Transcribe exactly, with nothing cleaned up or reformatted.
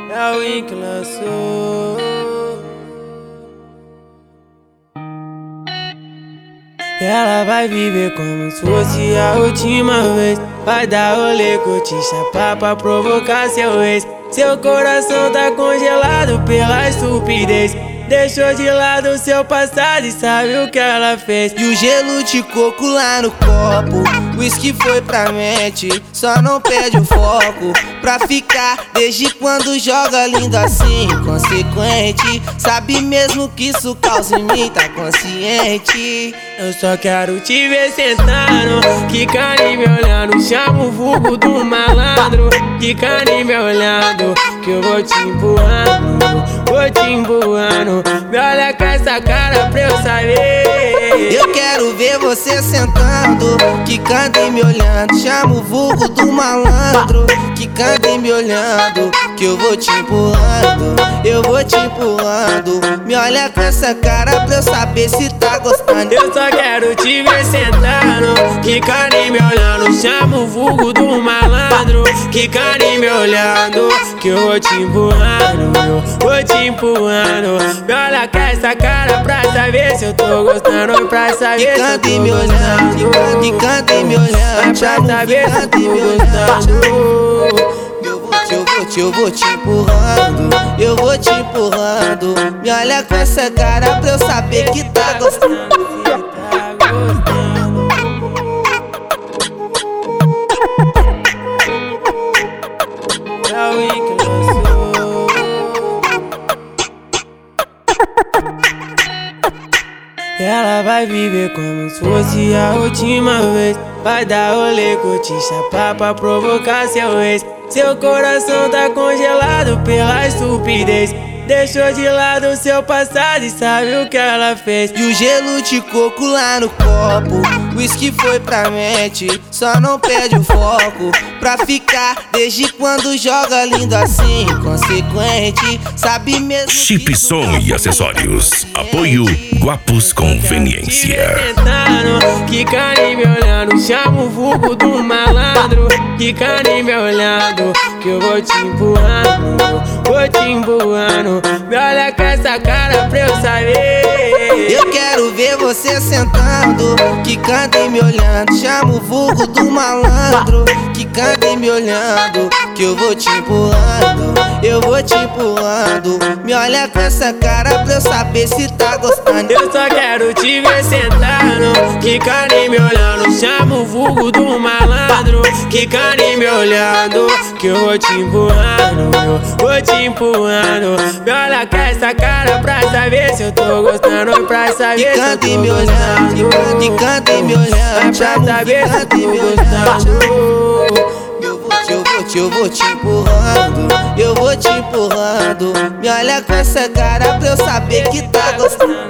É o Win que lançou. Ela vai viver como se fosse a última vez. Vai dar rolê, curtir, chapar pra provocar seu ex. Seu coração tá congelado pela estupidez. Deixou de lado seu passado e sabe o que ela fez. E o gelo de coco lá no copo, whisky foi pra mente, só não perde o foco. Pra ficar, desde quando joga lindo assim, inconsequente. Sabe mesmo que isso causa em mim, tá consciente. Eu só quero te ver sentando, quicando e me olhando. Chama o vulgo do malandro, quicando e me olhando. Que eu vou te empurrando, vou te empurrando. Me olha com essa cara pra eu saber. Eu quero ver você sentando, quicando e me olhando. Chama o vulgo do malandro, quicando e me olhando. Que eu vou te empurrando, eu vou te empurrando. Me olha com essa cara pra eu saber se tá gostando. Eu só quero te ver sentando, quicando e me olhando. Chama o vulgo do malandro, quicando e me olhando. Que eu vou te empurrando, eu vou te empurrando. Me olha com essa cara pra saber se eu tô gostando. Pra saber se eu tô me olhando, quicando e me olhando. Pra saber se eu tô gostando. Eu vou te, eu vou te, eu vou te empurrando, eu vou te empurrando. Me olha com essa cara pra eu saber que tá gostando. É o Win que lançou. Ela vai viver como se fosse a última vez. Vai dar rolê, curtir, chapar pra provocar seu ex. Seu coração tá congelado pela estupidez. Deixou de lado seu passado e sabe o que ela fez. E o gelo de coco lá no copo, whisky foi pra mente, só não perde o foco. Pra ficar, desde quando joga lindo assim, inconsequente. Sabe mesmo Chip Som e acessórios. Apoio Guapos Conveniência. Quicando e me olhando. Chama o vulgo do malandro, quicando e me olhando. Que eu vou te empurrando, vou te empurrando. Me olha com essa cara pra eu saber. Eu quero ver você sentando, quicando e me olhando. Chama o vulgo do malandro, quicando e me olhando. Que eu vou te empurrando, eu vou te empurrando. Me olha com essa cara pra eu saber se tá gostando. Eu só quero te ver sentando, quicando e me olhando. Chama o vulgo do malandro, quicando e me olhando. Que eu vou te empurrando, eu vou te empurrando. Me olha com essa cara pra saber se eu tô gostando. Pra saber se eu tô e me olhando, quicando e me olhando. Pra saber se eu tô gostando. Eu vou te, eu vou te, eu vou te empurrando, eu vou te empurrando. Me olha com essa cara pra eu saber que tá gostando.